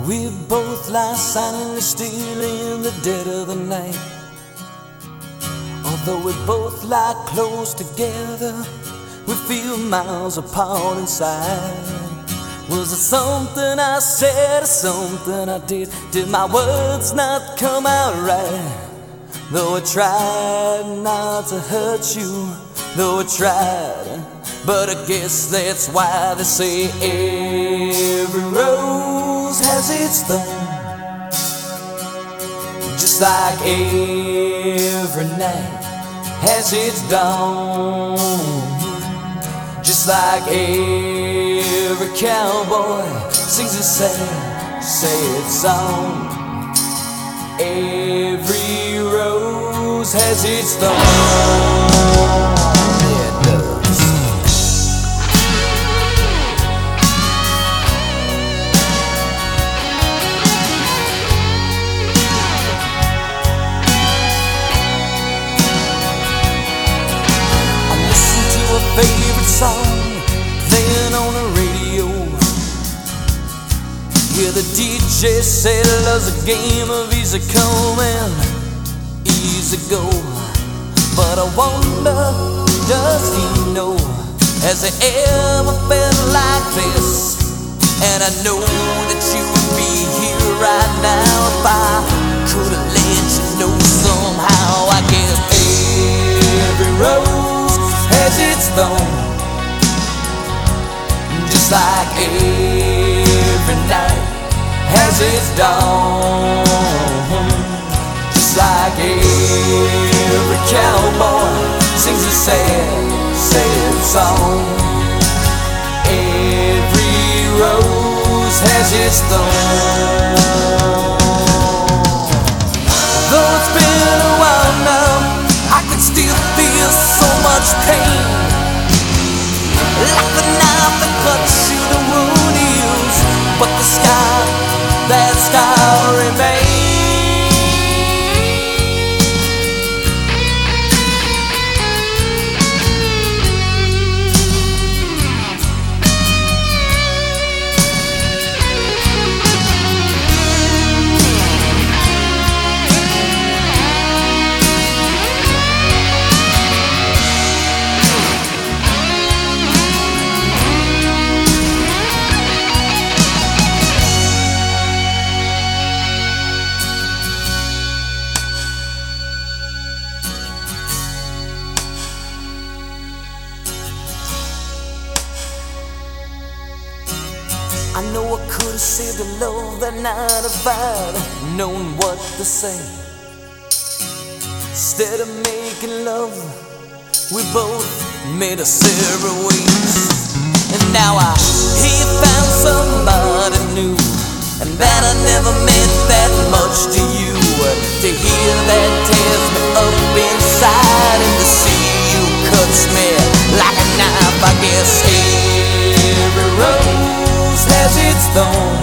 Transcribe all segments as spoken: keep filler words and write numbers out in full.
We both lie silently still in the dead of the night. Although we both lie close together, we feel miles apart inside. Was it something I said or something I did? Did my words not come out right? Though I tried not to hurt you, though I tried, but I guess that's why they say every rose has its thorn, just like every night has its dawn, just like every cowboy sings a sad, sad song. Every rose has its thorn. Yeah, it does. I listened to a favorite song playing on the radio. Yeah, the D J said love's a game of easy come and easy go. But I wonder, does he know? Has he ever felt like this? And I know that you would be here right now if I could have let you know somehow. I guess every rose has its thorn, just like every night has its dawn, just like every cowboy sings a sad, sad song. Every rose has its thorn. Though it's been a while now, I can still feel so much pain, like the knife that cuts you the wound heals, but the scar, that scar remains. I know I could have saved the love that night if I'd known what to say. Instead of making love, we both made us separate ways. And now I hear you found somebody new, and that I never meant that much to you. To hear that tears me up inside, and to see you cuts me like a knife. I guess every rose has its thorn,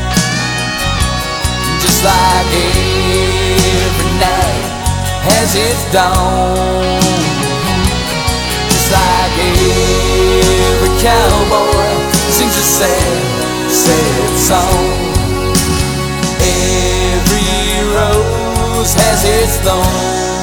just like every night has its dawn, just like every cowboy sings a sad, sad song. Every rose has its thorn.